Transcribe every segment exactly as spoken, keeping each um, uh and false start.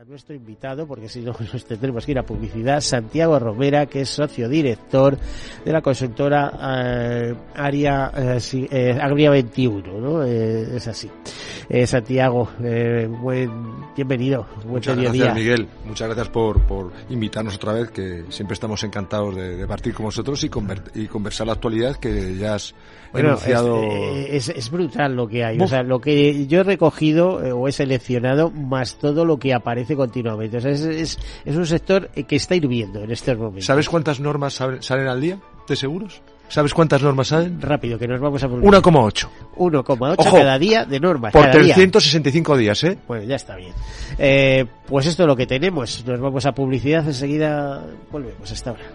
a nuestro invitado, porque si no nos tendremos que ir a publicidad, Santiago Romera, que es socio director de la consultora eh, Área eh, sí, eh, Agria veintiuno, ¿no? Eh, es así. Eh, Santiago, eh, buen, bienvenido. Buen Muchas mediodía. Gracias, Miguel. Muchas gracias por, por invitarnos otra vez, que siempre estamos encantados de, de partir con vosotros y, conver, y conversar la actualidad que ya has bueno, enunciado. Es, es, es brutal lo que hay. Uf. O sea, lo que yo he recogido eh, o he seleccionado, más todo lo que aparece continuamente. O sea, es, es, es un sector que está hirviendo en estos momentos. ¿Sabes cuántas normas salen al día de seguros? ¿Sabes cuántas normas salen? Rápido, que nos vamos a poner. uno coma ocho. uno coma ocho cada día de normas. Por cada trescientos sesenta y cinco día. días, ¿eh? Bueno, ya está bien. Eh, pues esto es lo que tenemos. Nos vamos a publicidad, enseguida volvemos. Hasta ahora.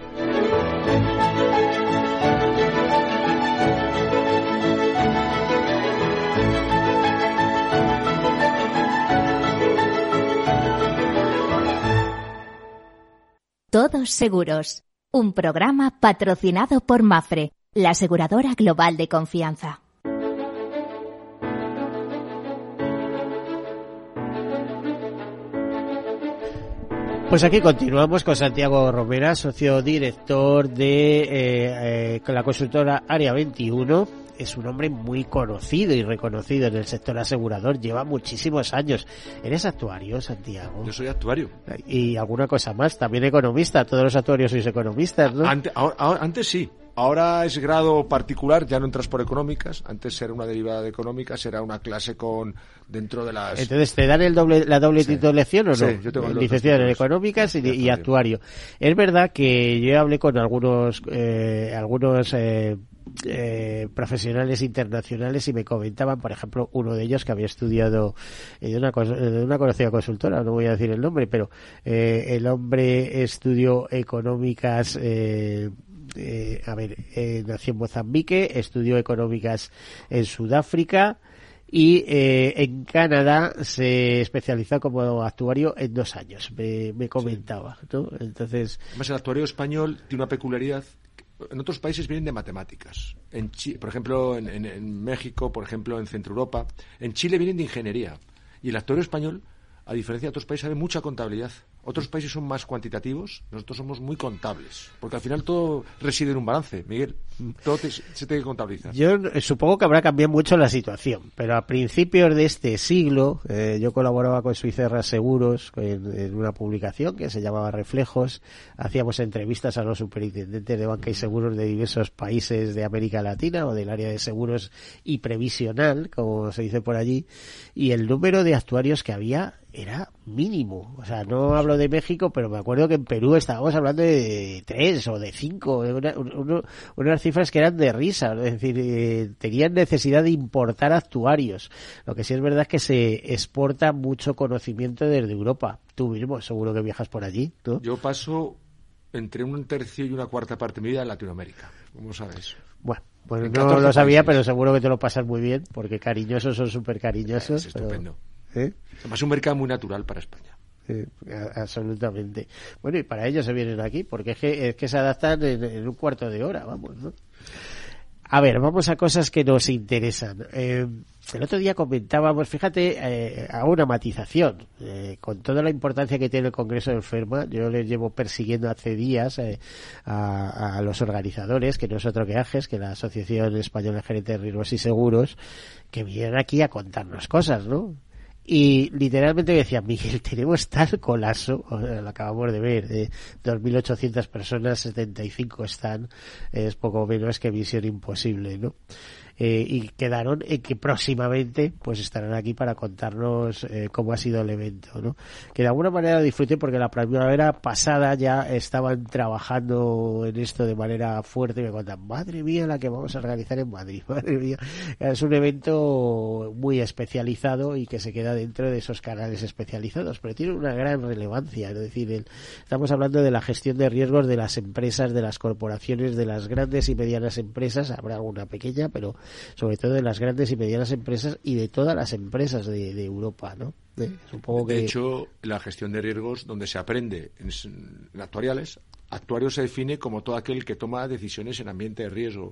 Todos Seguros, un programa patrocinado por Mapfre, la aseguradora global de confianza. Pues aquí continuamos con Santiago Romera, socio director de eh, eh, la consultora Área veintiuno. Es un hombre muy conocido y reconocido en el sector asegurador, lleva muchísimos años. ¿Eres actuario, Santiago? Yo soy actuario. Y alguna cosa más, también economista, todos los actuarios sois economistas, ¿no? Antes, ahora, ahora, antes sí, ahora es grado particular, ya no entras por económicas, antes era una derivada de económicas, era una clase con dentro de las... Entonces, ¿te dan el doble, la doble sí. titulación o no? Sí, yo tengo licenciado en económicas y, y actuario. Es verdad que yo hablé con algunos, eh, algunos, eh, Eh, profesionales internacionales y me comentaban, por ejemplo, uno de ellos que había estudiado en una, en una conocida consultora, no voy a decir el nombre, pero eh, el hombre estudió económicas, eh, eh, a ver, eh, nació en Mozambique, estudió económicas en Sudáfrica y eh, en Canadá se especializó como actuario en dos años, me, me comentaba, ¿no? Entonces, además, el actuario español tiene una peculiaridad. En otros países vienen de matemáticas. En Chile, por ejemplo, en, en, en México, por ejemplo, en Centro Europa. En Chile vienen de ingeniería. Y el actuario español, a diferencia de otros países, sabe mucha contabilidad. Otros países son más cuantitativos, nosotros somos muy contables. Porque al final todo reside en un balance, Miguel. Todo te, se tiene que contabilizar. Yo supongo que habrá cambiado mucho la situación, pero a principios de este siglo eh, yo colaboraba con Suicerra Seguros en, en una publicación que se llamaba Reflejos. Hacíamos entrevistas a los superintendentes de banca y seguros de diversos países de América Latina o del área de seguros y previsional, como se dice por allí, y el número de actuarios que había era mínimo. O sea, no hablo de México, pero me acuerdo que en Perú estábamos hablando de tres o de cinco, una, una, unas cifras que eran de risa. Es decir, eh, tenían necesidad de importar actuarios. Lo que sí es verdad es que se exporta mucho conocimiento desde Europa. Tú mismo, seguro que viajas por allí, ¿no? Yo paso entre un tercio y una cuarta parte de mi vida en Latinoamérica, ¿cómo sabes? Bueno, pues no lo sabía, países. Pero seguro que te lo pasas muy bien, porque cariñosos son súper cariñosos. Es estupendo. Pero, ¿eh? Además, es un mercado muy natural para España. Sí, absolutamente. Bueno, y para ellos se vienen aquí, porque es que, es que se adaptan en, en un cuarto de hora, vamos, ¿no? A ver, vamos a cosas que nos interesan. Eh, el otro día comentábamos, fíjate, eh, a una matización, eh, con toda la importancia que tiene el Congreso de Enferma, yo les llevo persiguiendo hace días eh, a, a los organizadores, que no es otro que AGES, que la Asociación Española de Gerentes de Riesgos y Seguros, que vinieron aquí a contarnos cosas, ¿no? Y literalmente decía, Miguel, tenemos tal colapso, lo acabamos de ver, eh, dos mil ochocientas personas, setenta y cinco están, es poco menos que misión imposible, ¿no? Eh, y quedaron en que próximamente pues estarán aquí para contarnos eh, cómo ha sido el evento, ¿no? Que de alguna manera disfruté porque la primavera pasada ya estaban trabajando en esto de manera fuerte y me contan, madre mía la que vamos a organizar en Madrid, madre mía. Es un evento muy especializado y que se queda dentro de esos canales especializados, pero tiene una gran relevancia, es decir, el, estamos hablando de la gestión de riesgos de las empresas, de las corporaciones, de las grandes y medianas empresas, habrá alguna pequeña, pero sobre todo de las grandes y medianas empresas y de todas las empresas de, de Europa, ¿no? De, supongo que... de hecho, la gestión de riesgos, donde se aprende en, en actuariales, actuario se define como todo aquel que toma decisiones en ambiente de riesgo.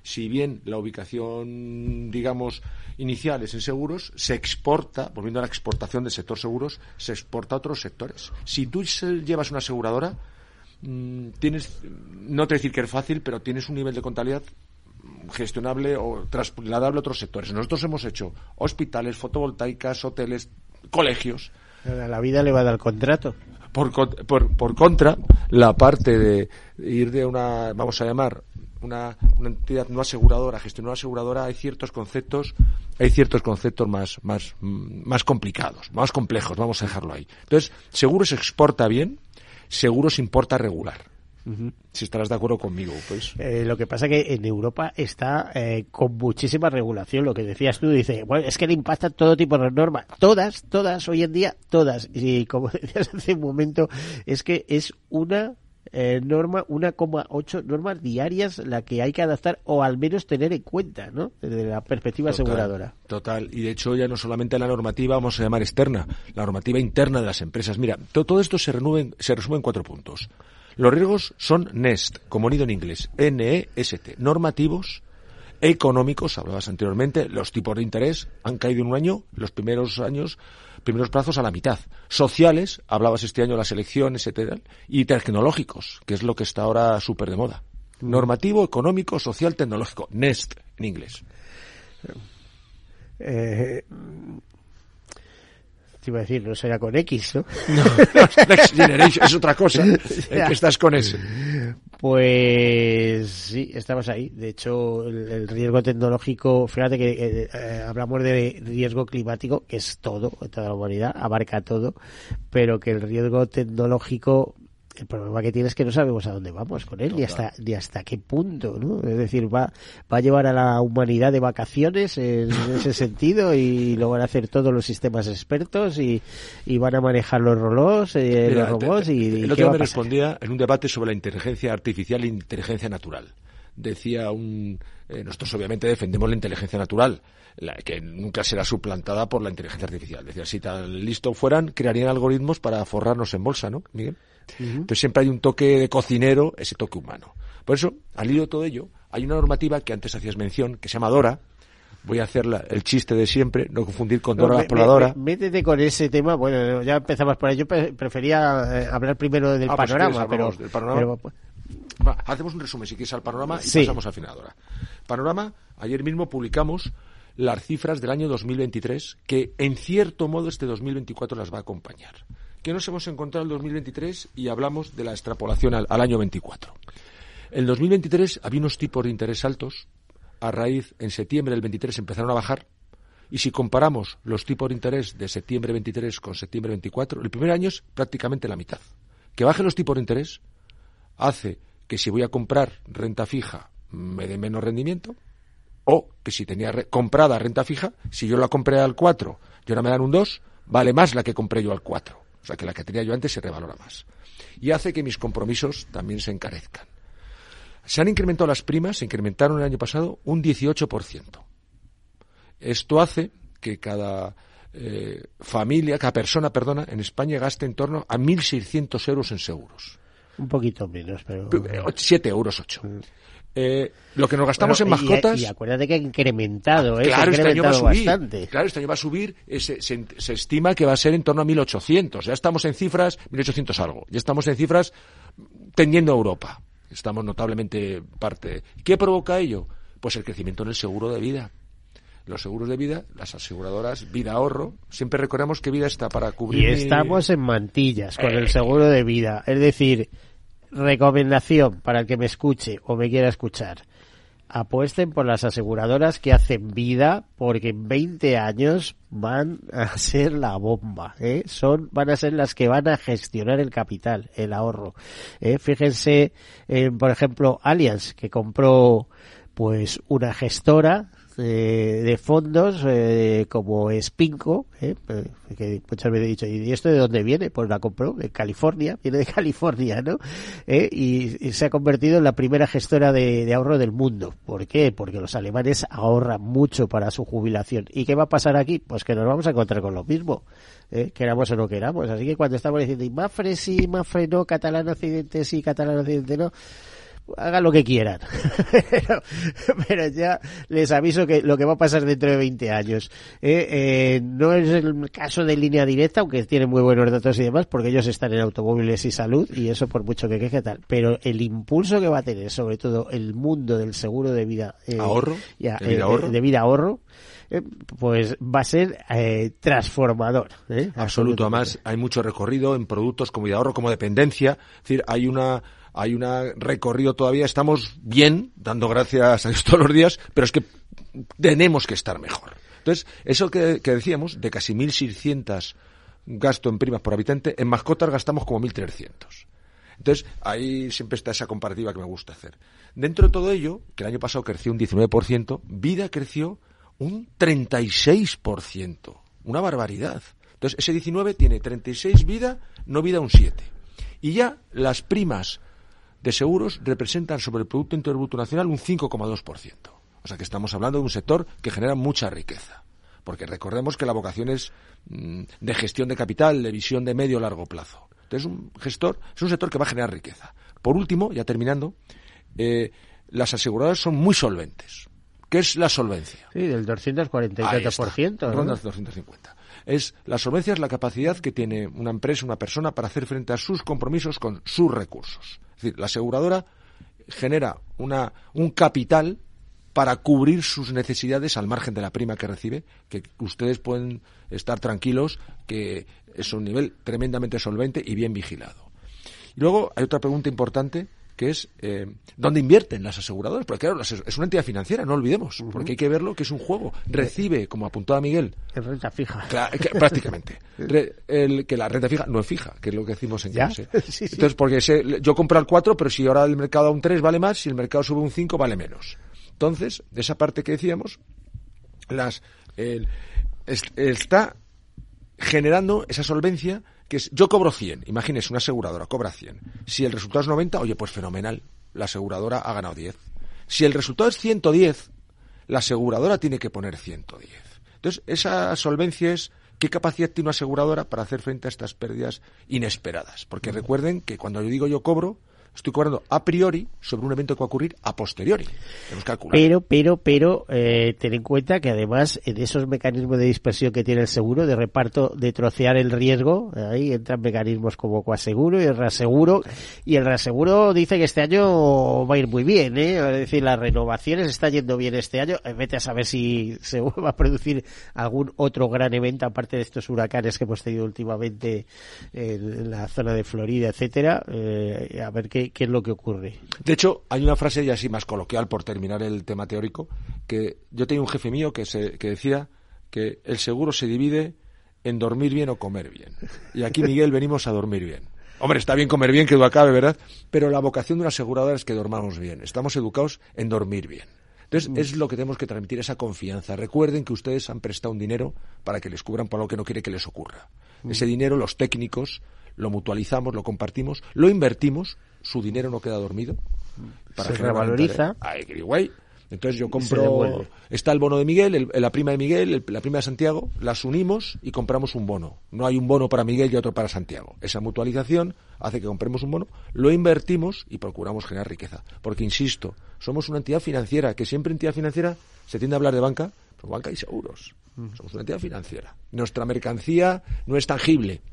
si bien la ubicación, digamos, inicial es en seguros, se exporta, volviendo a la exportación del sector seguros, se exporta a otros sectores. Si tú llevas una aseguradora, mmm, tienes, no te voy a decir que es fácil, pero tienes un nivel de contabilidad gestionable o trasladable a otros sectores. Nosotros hemos hecho hospitales, fotovoltaicas, hoteles, colegios. A la vida le va a dar contrato. Por, por, por contra, la parte de ir de una, vamos a llamar, una, una entidad no aseguradora, gestionar una aseguradora, hay ciertos conceptos, hay ciertos conceptos más, más, más complicados, más complejos, vamos a dejarlo ahí. Entonces, seguro se exporta bien, seguro se importa regular. Uh-huh. Si estarás de acuerdo conmigo, pues. Eh, lo que pasa que en Europa está eh, con muchísima regulación, lo que decías tú, dice, bueno, es que le impactan todo tipo de normas, todas, todas, hoy en día, todas, y como decías hace un momento, es que es una eh, norma, una coma ocho normas diarias la que hay que adaptar o al menos tener en cuenta, ¿no? Desde la perspectiva total, aseguradora. Total, y de hecho ya no solamente la normativa, vamos a llamar externa, la normativa interna de las empresas. Mira, to- todo esto se, renueve, se resume en cuatro puntos. Los riesgos son N E S T, como nido en inglés, N E S T, normativos, económicos, hablabas anteriormente, los tipos de interés han caído en un año, los primeros años, primeros plazos a la mitad. Sociales, hablabas este año de las elecciones, etcétera, y tecnológicos, que es lo que está ahora súper de moda. Normativo, económico, social, tecnológico, N E S T en inglés. Eh... Te iba a decir, no será con X, ¿no? No, Next Generation es otra cosa, el que estás con ese. Pues sí, estamos ahí. De hecho, el, el riesgo tecnológico, fíjate que eh, eh, hablamos de riesgo climático, que es todo, toda la humanidad, abarca todo, pero que el riesgo tecnológico, el problema que tiene es que no sabemos a dónde vamos con él, ni hasta, ni hasta qué punto, ¿no? Es decir, va, va a llevar a la humanidad de vacaciones en ese sentido y lo van a hacer todos los sistemas expertos y, y van a manejar los robots, eh, Mira, los robots te, te, y, y el otro día me respondía en un debate sobre la inteligencia artificial e inteligencia natural. Decía un, eh, nosotros obviamente defendemos la inteligencia natural, la, que nunca será suplantada por la inteligencia artificial. Decía, si tan listo fueran, crearían algoritmos para forrarnos en bolsa, ¿no, Miguel? Uh-huh. Entonces siempre hay un toque de cocinero, ese toque humano. Por eso, al hilo de todo ello, hay una normativa que antes hacías mención, que se llama DORA. Voy a hacer la, el chiste de siempre, no confundir con Dora no, la Exploradora. Métete con ese tema, bueno, ya empezamos por ahí. Yo prefería eh, hablar primero del ah, pues panorama, pero... Del panorama. Pero pues... Va, hacemos un resumen, si quieres, al panorama y sí. Pasamos al final ahora. Panorama, ayer mismo publicamos las cifras del año dos mil veintitrés, que en cierto modo este dos mil veinticuatro las va a acompañar. ¿Qué nos hemos encontrado en el dos mil veintitrés? Y hablamos de la extrapolación al, al año veinticuatro. En el dos mil veintitrés había unos tipos de interés altos. A raíz, en septiembre del veintitrés empezaron a bajar. Y si comparamos los tipos de interés de septiembre veintitrés con septiembre veinticuatro, el primer año es prácticamente la mitad. Que bajen los tipos de interés hace que si voy a comprar renta fija me dé menos rendimiento, o que si tenía re- comprada renta fija, si yo la compré al cuatro y ahora me dan un dos, vale más la que compré yo al cuatro. O sea, que la que tenía yo antes se revalora más. Y hace que mis compromisos también se encarezcan. Se han incrementado las primas, se incrementaron el año pasado un dieciocho por ciento. Esto hace que cada eh, familia, cada persona, perdona, en España gaste en torno a mil seiscientos euros en seguros. Un poquito menos, pero... siete euros, ocho. Mm. Eh, lo que nos gastamos bueno, en mascotas... Y, y acuérdate que ha incrementado, ¿eh? Claro, ha incrementado este año va a subir. Bastante. Claro, este año va a subir, eh, se, se, se estima que va a ser en torno a mil ochocientos. Ya estamos en cifras, mil ochocientos algo. Ya estamos en cifras tendiendo a Europa. Estamos notablemente parte. ¿Qué provoca ello? Pues el crecimiento en el seguro de vida. Los seguros de vida, las aseguradoras, vida ahorro, siempre recordamos que vida está para cubrir... Y estamos en mantillas con eh. el seguro de vida. Es decir, recomendación para el que me escuche o me quiera escuchar. Apuesten por las aseguradoras que hacen vida, porque en veinte años van a ser la bomba, ¿eh? Son, van a ser las que van a gestionar el capital, el ahorro. ¿eh? Fíjense, en, por ejemplo, Allianz, que compró pues una gestora de, de fondos eh, como Spinco, ¿eh? que muchas veces he dicho, ¿y esto de dónde viene? Pues la compró de California, viene de California, ¿no? ¿Eh? Y, y se ha convertido en la primera gestora de, de ahorro del mundo. ¿Por qué? Porque los alemanes ahorran mucho para su jubilación. ¿Y qué va a pasar aquí? Pues que nos vamos a encontrar con lo mismo, ¿eh? Queramos o no queramos. Así que cuando estamos diciendo, y Mafre sí, Mafre no, Catalán Occidente sí, Catalán Occidente no, hagan lo que quieran. pero, pero ya les aviso que lo que va a pasar dentro de veinte años. Eh, eh, no es el caso de Línea Directa, aunque tienen muy buenos datos y demás, porque ellos están en automóviles y salud, y eso por mucho que queje tal. Pero el impulso que va a tener, sobre todo el mundo del seguro de vida, eh, ahorro, ya, de vida eh, ahorro, de vida ahorro, eh, pues va a ser eh, transformador. ¿eh? Absoluto. Además, hay mucho recorrido en productos como vida ahorro, como dependencia. Es decir, hay una hay un recorrido todavía. Estamos bien, dando gracias a Dios todos los días, pero es que tenemos que estar mejor. Entonces, eso que, que decíamos, de casi mil seiscientos gasto en primas por habitante, en mascotas gastamos como mil trescientos. Entonces, ahí siempre está esa comparativa que me gusta hacer. Dentro de todo ello, que el año pasado creció un diecinueve por ciento, vida creció un treinta y seis por ciento. Una barbaridad. Entonces, ese diecinueve tiene treinta y seis vida, no vida un siete. Y ya las primas de seguros representan sobre el Producto Interior Bruto Nacional un cinco coma dos por ciento. O sea que estamos hablando de un sector que genera mucha riqueza. Porque recordemos que la vocación es mmm, de gestión de capital, de visión de medio largo plazo. Entonces, un gestor es un sector que va a generar riqueza. Por último, ya terminando, eh, las aseguradoras son muy solventes. ¿Qué es la solvencia? Sí, del doscientos cuarenta y tanto por ciento. ¿no? Ronda doscientos cincuenta. Es, la solvencia es la capacidad que tiene una empresa, una persona, para hacer frente a sus compromisos con sus recursos. Es decir, la aseguradora genera una, un capital para cubrir sus necesidades al margen de la prima que recibe, que ustedes pueden estar tranquilos que es un nivel tremendamente solvente y bien vigilado. Y luego hay otra pregunta importante, que es eh, ¿dónde invierten las aseguradoras? Porque claro, es una entidad financiera, no olvidemos, uh-huh. porque hay que verlo que es un juego. Recibe, como apuntaba Miguel, en renta fija. Claro, que, prácticamente. Re, el, que la renta fija no es fija, que es lo que decimos en clase. Sí, sí. Entonces, porque se, yo compro al cuatro, pero si ahora el mercado a un tres vale más, si el mercado sube un cinco vale menos. Entonces, de esa parte que decíamos, las el, es, está generando esa solvencia que es, yo cobro cien, imagínese, una aseguradora cobra cien. Si el resultado es noventa, oye, pues fenomenal, la aseguradora ha ganado diez. Si el resultado es ciento diez, la aseguradora tiene que poner ciento diez. Entonces, esa solvencia es qué capacidad tiene una aseguradora para hacer frente a estas pérdidas inesperadas. Porque recuerden que cuando yo digo yo cobro, estoy cobrando a priori sobre un evento que va a ocurrir a posteriori. Tenemos que calcular. Pero, pero, pero, eh, ten en cuenta que además en esos mecanismos de dispersión que tiene el seguro, de reparto, de trocear el riesgo, ahí entran mecanismos como coaseguro y el reaseguro, y el reaseguro dice que este año va a ir muy bien, ¿eh? Es decir, las renovaciones están yendo bien este año, vete a saber si se va a producir algún otro gran evento, aparte de estos huracanes que hemos tenido últimamente en la zona de Florida, etcétera, eh, a ver qué ¿Qué es lo que ocurre? De hecho, hay una frase ya así más coloquial, por terminar el tema teórico, que yo tenía un jefe mío que, se, que decía que el seguro se divide en dormir bien o comer bien. Y aquí, Miguel, venimos a dormir bien. Hombre, está bien comer bien, que duda cabe, ¿verdad? Pero la vocación de una aseguradora es que dormamos bien. Estamos educados en dormir bien. Entonces, mm. es lo que tenemos que transmitir, esa confianza. Recuerden que ustedes han prestado un dinero para que les cubran por algo que no quiere que les ocurra. Mm. Ese dinero, los técnicos, lo mutualizamos, lo compartimos, lo invertimos, su dinero no queda dormido. Para se revaloriza. Ay, qué guay. Entonces yo compro, está el bono de Miguel, el, la prima de Miguel, el, la prima de Santiago, las unimos y compramos un bono. No hay un bono para Miguel y otro para Santiago. Esa mutualización hace que compremos un bono, lo invertimos y procuramos generar riqueza. Porque, insisto, somos una entidad financiera, que siempre entidad financiera se tiende a hablar de banca, pero banca y seguros. Mm. Somos una entidad financiera. Nuestra mercancía no es tangible.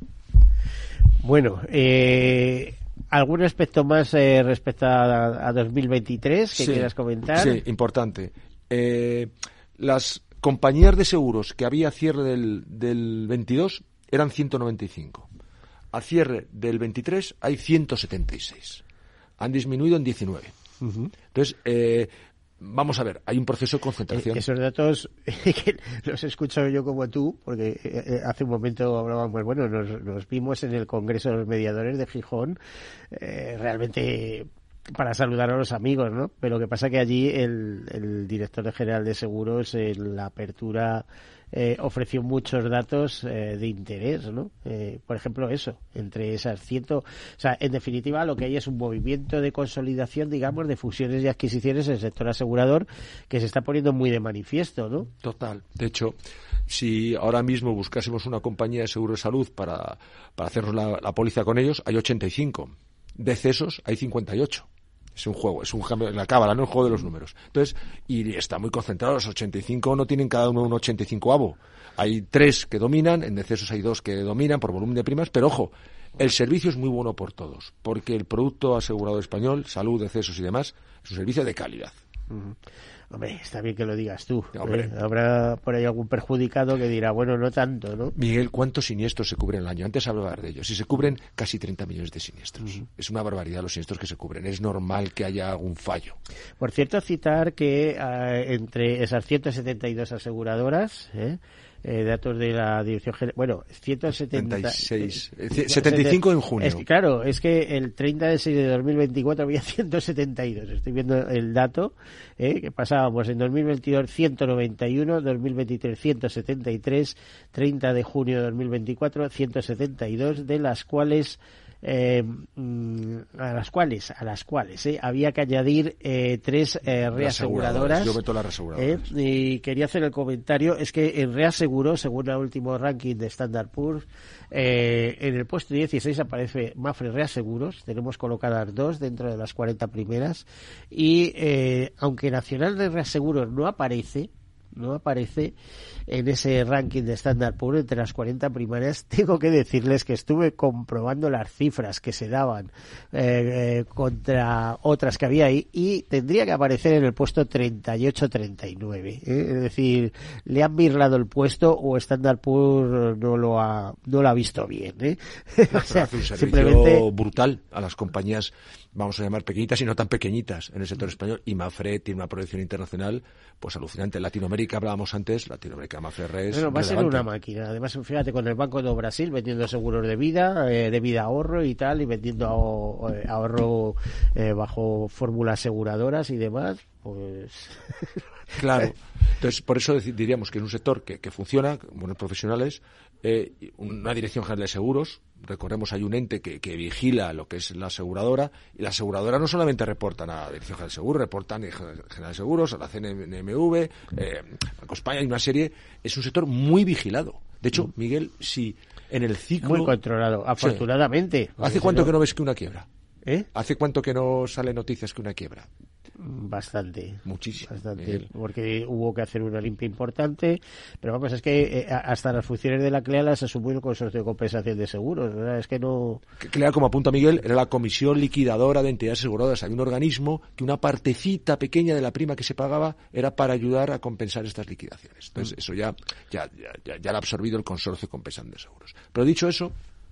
Bueno, eh... ¿algún aspecto más eh, respecto a, a dos mil veintitrés que sí, quieras comentar? Sí, importante. Eh, las compañías de seguros que había a cierre del, del veintidós eran ciento noventa y cinco. A cierre del veintitrés hay ciento setenta y seis. Han disminuido en diecinueve. Uh-huh. Entonces, eh, vamos a ver, hay un proceso de concentración. Eh, esos datos que los he escuchado yo como tú, porque eh, hace un momento hablábamos, bueno, nos, nos vimos en el Congreso de los Mediadores de Gijón, eh, realmente para saludar a los amigos, ¿no? Pero lo que pasa que allí el, el director general de seguros en la apertura eh, ofreció muchos datos eh, de interés, ¿no? Eh, por ejemplo, eso, entre esas ciento... O sea, en definitiva, lo que hay es un movimiento de consolidación, digamos, de fusiones y adquisiciones en el sector asegurador que se está poniendo muy de manifiesto, ¿no? Total. De hecho, si ahora mismo buscásemos una compañía de seguro de salud para, para hacernos la, la póliza con ellos, hay ochenta y cinco. Decesos hay cincuenta y ocho. Es un juego, es un la cábala, no el juego de los números. Entonces, y está muy concentrado, los ochenta y cinco no tienen cada uno un ochenta y cinco avo. Hay tres que dominan, en decesos hay dos que dominan por volumen de primas, pero ojo, el servicio es muy bueno por todos, porque el producto asegurado español, salud, decesos y demás, es un servicio de calidad. Uh-huh. Hombre, está bien que lo digas tú. Hombre. ¿eh? Habrá por ahí algún perjudicado que dirá, bueno, no tanto, ¿no? Miguel, ¿cuántos siniestros se cubren al año? Antes hablabas de ellos. Y se cubren casi treinta millones de siniestros. Uh-huh. Es una barbaridad los siniestros que se cubren. Es normal que haya algún fallo. Por cierto, citar que uh, entre esas ciento setenta y dos aseguradoras, ¿eh? Eh, datos de la Dirección General, bueno, ciento setenta y seis, setenta y cinco en junio. Es que, claro, es que el treinta de seis de dos mil veinticuatro había ciento setenta y dos. Estoy viendo el dato, eh, que pasábamos en dos mil veintidós ciento noventa y uno, dos mil veintitrés ciento setenta y tres, treinta de junio de dos mil veinticuatro ciento setenta y dos, de las cuales Eh, a las cuales a las cuales eh, había que añadir eh, tres eh, reaseguradoras. Yo meto las reaseguradoras. Eh, y quería hacer el comentario, es que en reaseguro, según el último ranking de Standard Poor's, eh, en el puesto dieciséis aparece Mapfre Reaseguros. Tenemos colocadas dos dentro de las cuarenta primeras y eh, aunque Nacional de Reaseguros no aparece no aparece en ese ranking de Standard Poor's entre las cuarenta primarias, tengo que decirles que estuve comprobando las cifras que se daban eh, eh, contra otras que había ahí y tendría que aparecer en el puesto treinta y ocho treinta y nueve, ¿eh? Es decir, le han birlado el puesto o Standard Poor's no lo ha no lo ha visto bien, ¿eh? O sea, hace un servicio simplemente brutal a las compañías, vamos a llamar pequeñitas y no tan pequeñitas en el sector español, y Mapfre tiene una proyección internacional pues alucinante. Latinoamérica hablábamos antes, Latinoamérica Mapfre Re es bueno, va relevante. a ser una máquina. Además, fíjate, con el Banco do Brasil vendiendo seguros de vida, eh, de vida ahorro y tal, y vendiendo ahorro, ahorro eh, bajo fórmulas aseguradoras y demás, pues... Claro. Entonces, por eso diríamos que es un sector que, que funciona, buenos profesionales, eh, una dirección general de seguros. Recordemos, hay un ente que, que vigila lo que es la aseguradora, y la aseguradora no solamente reportan a la Dirección General de Seguros, reportan a General de Seguros, a la C N M V, eh, Banco España, hay una serie. Es un sector muy vigilado. De hecho, Miguel, si en el ciclo... Muy controlado, afortunadamente. Sí. ¿Hace cuánto que no ves que una quiebra? ¿Eh? ¿Hace cuánto que no sale noticias que una quiebra? Bastante. Muchísimo. Bastante, Miguel. porque hubo que hacer una limpia importante, pero vamos, es que eh, hasta las funciones de la C L E A las asumió el Consorcio de Compensación de Seguros, ¿verdad? Es que no... C L E A, como apunta Miguel, era la Comisión Liquidadora de Entidades Aseguradoras. Había un organismo que una partecita pequeña de la prima que se pagaba era para ayudar a compensar estas liquidaciones. Entonces, mm. eso ya, ya, ya, ya lo ha absorbido el Consorcio de Compensación de Seguros. Pero dicho eso,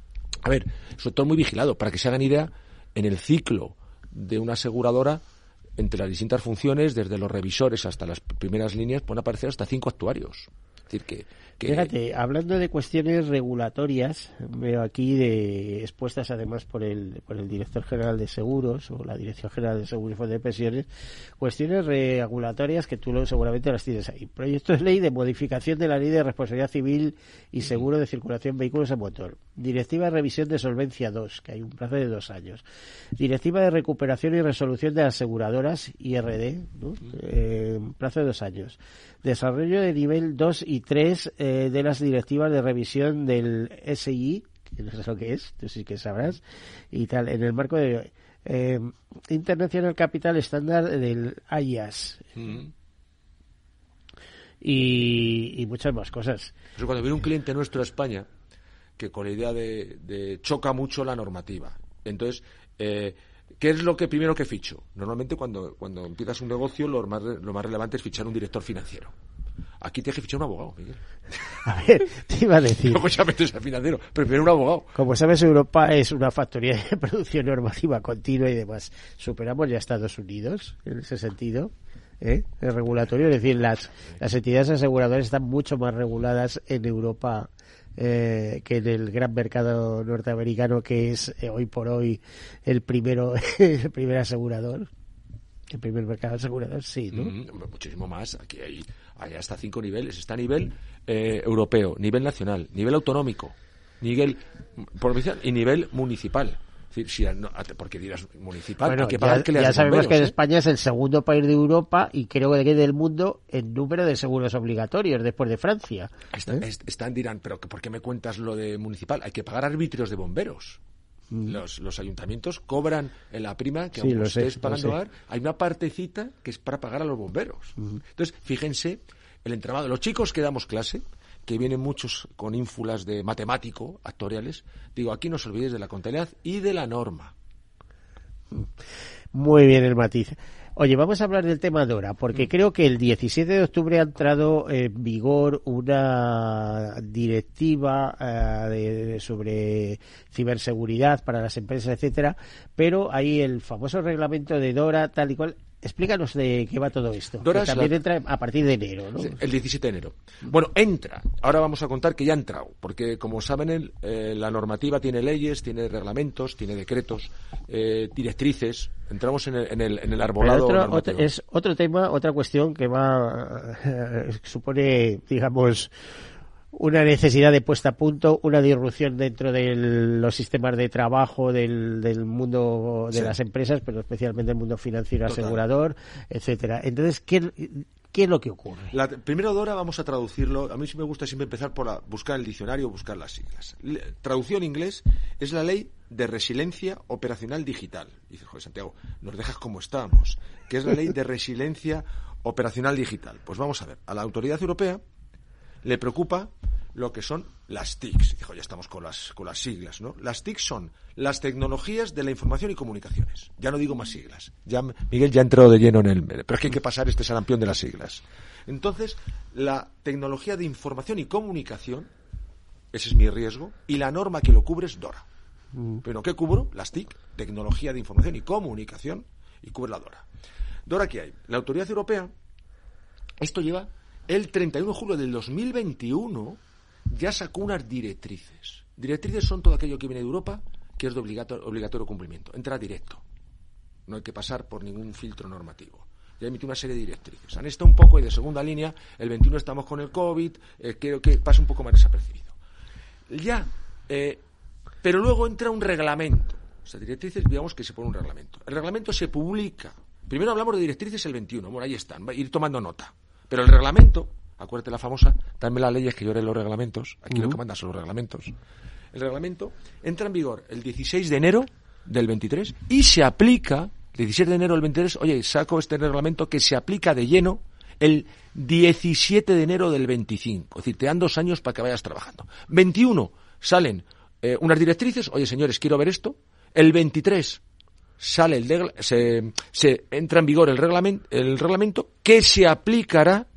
a ver, es un sector muy vigilado. Para que se hagan idea, en el ciclo de una aseguradora, entre las distintas funciones, desde los revisores hasta las primeras líneas, pueden aparecer hasta cinco actuarios. Es decir, que, que... Fíjate, hablando de cuestiones regulatorias, veo aquí de expuestas además por el por el Director General de Seguros, o la Dirección General de Seguros y Fondos de Pensiones, cuestiones regulatorias que tú lo, seguramente las tienes ahí. Proyecto de ley de modificación de la Ley de Responsabilidad Civil y Seguro de Circulación de Vehículos a Motor. Directiva de Revisión de Solvencia dos, que hay un plazo de dos años. Directiva de Recuperación y Resolución de Aseguradoras, I R D, ¿no? Eh, plazo de dos años. Desarrollo de nivel dos y tres eh, de las directivas de revisión del S I, que no sé lo que es, tú sí que sabrás, y tal, en el marco de eh, International Capital Standard del I A S. Mm. Y, y muchas más cosas. Pero cuando viene un cliente nuestro a España, que con la idea de, de choca mucho la normativa, entonces... Eh, ¿qué es lo que primero que ficho? Normalmente cuando, cuando empiezas un negocio lo más, lo más relevante es fichar un director financiero. Aquí tienes que fichar un abogado, Miguel. A ver, te iba a decir. No, pues ya metes al financiero, pero primero un abogado. Como sabes, Europa es una factoría de producción normativa continua y demás. Superamos ya a Estados Unidos en ese sentido, ¿eh? El regulatorio, es decir, las, las entidades aseguradoras están mucho más reguladas en Europa Eh, que en el gran mercado norteamericano, que es eh, hoy por hoy el primero el primer asegurador, el primer mercado asegurador, sí, ¿no? Mm, muchísimo más. Aquí hay, hay hasta cinco niveles. Está a nivel eh, europeo, nivel nacional, nivel autonómico, nivel provincial y nivel municipal. Es decir, si no, porque dirás municipal, bueno, hay que pagar ya, que le ya sabemos bomberos, que ¿eh? España es el segundo país de Europa y creo que del mundo en número de seguros obligatorios después de Francia. Está, ¿eh? Están dirán, pero ¿por qué me cuentas lo de municipal? Hay que pagar arbitrios de bomberos. Mm. Los, los ayuntamientos cobran en la prima que sí, aunque estés sé, pagando hogar, hay una partecita que es para pagar a los bomberos. Mm. Entonces, fíjense el entramado. Los chicos que damos clase, que vienen muchos con ínfulas de matemático, actoriales, digo, aquí no os olvidéis de la contabilidad y de la norma. Muy bien el matiz. Oye, vamos a hablar del tema DORA, porque mm. creo que el diecisiete de octubre ha entrado en vigor una directiva uh, de, sobre ciberseguridad para las empresas, etcétera, pero hay el famoso reglamento de DORA, tal y cual. Explícanos de qué va todo esto. DORA que también la... entra a partir de enero, ¿no? El diecisiete de enero. Bueno, entra. Ahora vamos a contar que ya ha entrado, porque como saben, el, eh, la normativa tiene leyes, tiene reglamentos, tiene decretos, eh, directrices. Entramos en el, en el, en el arbolado otro, normativo. Otro, es otro tema, otra cuestión que va eh, supone, digamos, una necesidad de puesta a punto, una disrupción dentro de los sistemas de trabajo del, del mundo de sí. las empresas, pero especialmente el mundo financiero, Total. asegurador, etcétera. Entonces, ¿qué, qué es lo que ocurre? La, primero, Dora, vamos a traducirlo. A mí sí me gusta siempre empezar por la, buscar el diccionario, buscar las siglas. Le, traducción en inglés es la ley de resiliencia operacional digital. Y dice, joder, Santiago, nos dejas como estamos. ¿Qué es la ley de resiliencia operacional digital? Pues vamos a ver. A la Autoridad Europea le preocupa lo que son las T I Cs. Dijo, ya estamos con las, con las siglas, ¿no? Las T I Cs son las tecnologías de la información y comunicaciones. Ya no digo más siglas. Ya, Miguel ya entró de lleno en el... Pero es que hay que pasar este sarampión de las siglas. Entonces, la tecnología de información y comunicación, ese es mi riesgo, y la norma que lo cubre es DORA. Mm. ¿Pero qué cubro? Las T I C, tecnología de información y comunicación, y cubre la DORA. ¿DORA qué hay? La Autoridad Europea, esto lleva... El treinta y uno de julio del dos mil veintiuno ya sacó unas directrices. Directrices son todo aquello que viene de Europa, que es de obligatorio, obligatorio cumplimiento. Entra directo. No hay que pasar por ningún filtro normativo. Ya emitió una serie de directrices. Han estado un poco y de segunda línea. El veintiuno estamos con el COVID. Eh, creo que pasa un poco más desapercibido. Ya, eh, pero luego entra un reglamento. O sea, directrices, digamos que se pone un reglamento. El reglamento se publica. Primero hablamos de directrices el veintiuno. Bueno, ahí están. Va a ir tomando nota. Pero el reglamento, acuérdate la famosa, dame las leyes que yo haré los reglamentos, aquí uh-huh. lo que mandan son los reglamentos. El reglamento entra en vigor el dieciséis de enero del veintitrés y se aplica, el diecisiete de enero del veintitrés, oye, saco este reglamento que se aplica de lleno el diecisiete de enero del veinticinco. Es decir, te dan dos años para que vayas trabajando. veintiuno salen eh, unas directrices, oye, señores, quiero ver esto. El veintitrés sale el de, se, se entra en vigor el reglamento, el reglamento que se aplicará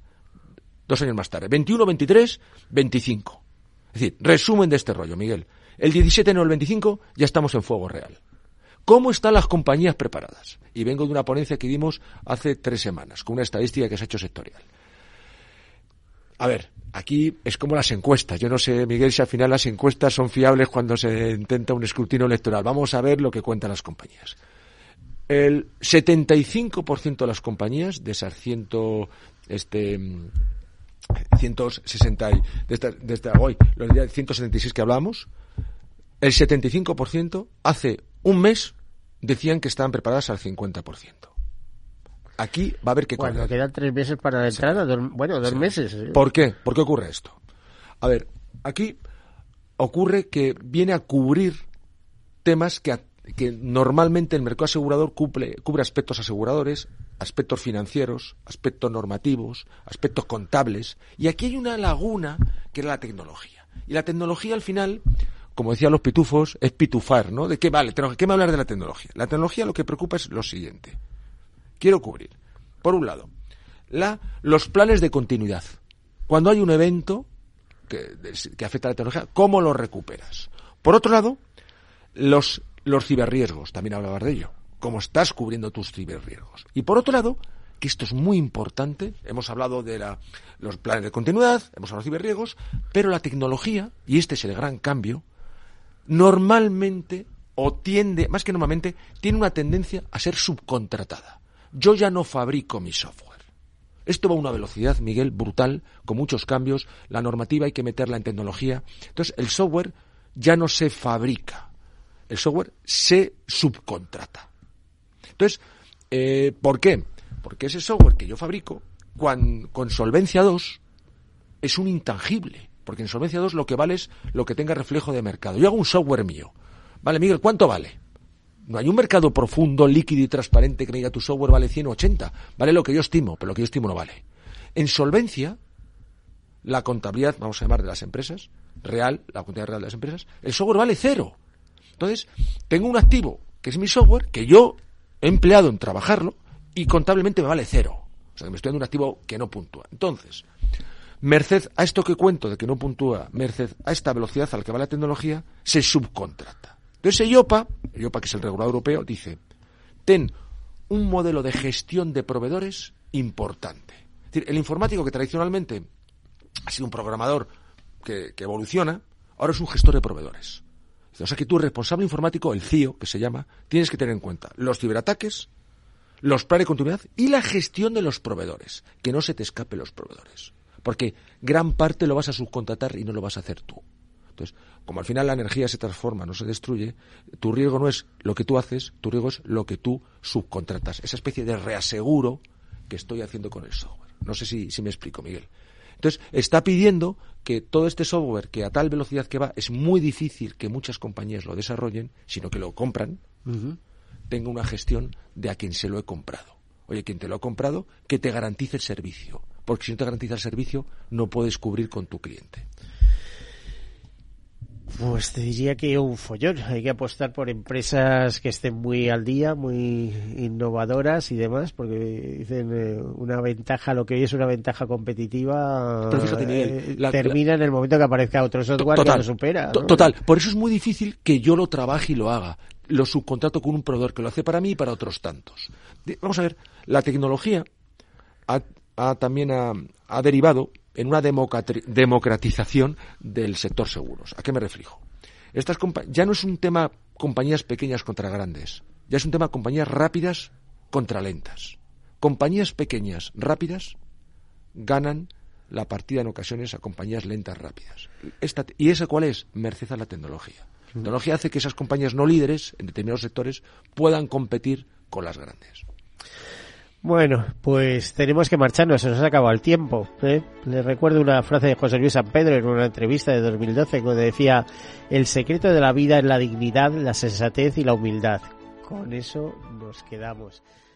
dos años más tarde, veintiuno, veintitrés, veinticinco. Es decir, resumen de este rollo, Miguel. El diecisiete de enero del veinticinco ya estamos en fuego real. ¿Cómo están las compañías preparadas? Y vengo de una ponencia que dimos hace tres semanas, con una estadística que se ha hecho sectorial. A ver, aquí es como las encuestas. Yo no sé, Miguel, si al final las encuestas son fiables cuando se intenta un escrutinio electoral. Vamos a ver lo que cuentan las compañías. El setenta y cinco por ciento de las compañías, de esas ciento, este, ciento sesenta y, de esta, de esta, hoy, los ciento setenta y seis que hablábamos, el setenta y cinco por ciento hace un mes decían que estaban preparadas al cincuenta por ciento. Aquí va a haber que correr. Bueno, quedan tres meses para la entrada, sí. dos, bueno, dos sí. meses. ¿eh? ¿Por qué? ¿Por qué ocurre esto? A ver, aquí ocurre que viene a cubrir temas que, a, que normalmente el mercado asegurador cubre, cubre aspectos aseguradores, aspectos financieros, aspectos normativos, aspectos contables, y aquí hay una laguna que era la tecnología. Y la tecnología al final, como decían los pitufos, es pitufar, ¿no? ¿De qué vale? ¿Qué me hablar de la tecnología? La tecnología lo que preocupa es lo siguiente. Quiero cubrir, por un lado, la, los planes de continuidad. Cuando hay un evento que, que afecta a la tecnología, ¿cómo lo recuperas? Por otro lado, los, los ciberriesgos, también hablabas de ello. ¿Cómo estás cubriendo tus ciberriesgos? Y por otro lado, que esto es muy importante, hemos hablado de la, los planes de continuidad, hemos hablado de ciberriesgos, pero la tecnología, y este es el gran cambio, normalmente, o tiende, más que normalmente, tiene una tendencia a ser subcontratada. Yo ya no fabrico mi software. Esto va a una velocidad, Miguel, brutal, con muchos cambios. La normativa hay que meterla en tecnología. Entonces, el software ya no se fabrica. El software se subcontrata. Entonces, eh, ¿por qué? Porque ese software que yo fabrico, cuando, con Solvencia dos, es un intangible. Porque en Solvencia dos lo que vale es lo que tenga reflejo de mercado. Yo hago un software mío. Vale, Miguel, ¿cuánto vale? No hay un mercado profundo, líquido y transparente que me diga tu software vale ciento ochenta. Vale lo que yo estimo, pero lo que yo estimo no vale. En solvencia, la contabilidad, vamos a llamar de las empresas, real, la contabilidad real de las empresas, el software vale cero. Entonces, tengo un activo, que es mi software, que yo he empleado en trabajarlo, y contablemente me vale cero. O sea, que me estoy dando un activo que no puntúa. Entonces, merced a esto que cuento de que no puntúa, merced a esta velocidad a la que va la tecnología, se subcontrata. Entonces, EIOPA, EIOPA, que es el regulador europeo, dice, ten un modelo de gestión de proveedores importante. Es decir, el informático que tradicionalmente ha sido un programador que, que evoluciona, ahora es un gestor de proveedores. O sea que tú, responsable informático, el C I O, que se llama, tienes que tener en cuenta los ciberataques, los planes de continuidad y la gestión de los proveedores. Que no se te escape los proveedores. Porque gran parte lo vas a subcontratar y no lo vas a hacer tú. Entonces, como al final la energía se transforma, no se destruye, tu riesgo no es lo que tú haces, tu riesgo es lo que tú subcontratas. Esa especie de reaseguro que estoy haciendo con el software. No sé si, si me explico, Miguel. Entonces, está pidiendo que todo este software, que a tal velocidad que va, es muy difícil que muchas compañías lo desarrollen, sino que lo compran, uh-huh. tenga una gestión de a quien se lo he comprado. Oye, quien te lo ha comprado, que te garantice el servicio. Porque si no te garantiza el servicio, no puedes cubrir con tu cliente. Pues te diría que un follón. Hay que apostar por empresas que estén muy al día, muy innovadoras y demás, porque dicen eh, una ventaja, lo que hoy es una ventaja competitiva, pero fíjate, Miguel, eh, la, termina la, en el momento que aparezca otro software total, que lo supera, ¿no? Total, por eso es muy difícil que yo lo trabaje y lo haga. Lo subcontrato con un proveedor que lo hace para mí y para otros tantos. Vamos a ver, la tecnología ha, ha también ha, ha derivado en una democratización del sector seguros. ¿A qué me reflejo? Estas ya no es un tema compañías pequeñas contra grandes, ya es un tema compañías rápidas contra lentas. Compañías pequeñas rápidas ganan la partida en ocasiones a compañías lentas rápidas. Esta, ¿Y esa cuál es? Merced a la tecnología. La tecnología hace que esas compañías no líderes en determinados sectores puedan competir con las grandes. Bueno, pues tenemos que marcharnos, se nos ha acabado el tiempo, ¿eh? Les recuerdo una frase de José Luis San Pedro en una entrevista de dos mil doce, cuando decía: el secreto de la vida es la dignidad, la sensatez y la humildad. Con eso nos quedamos.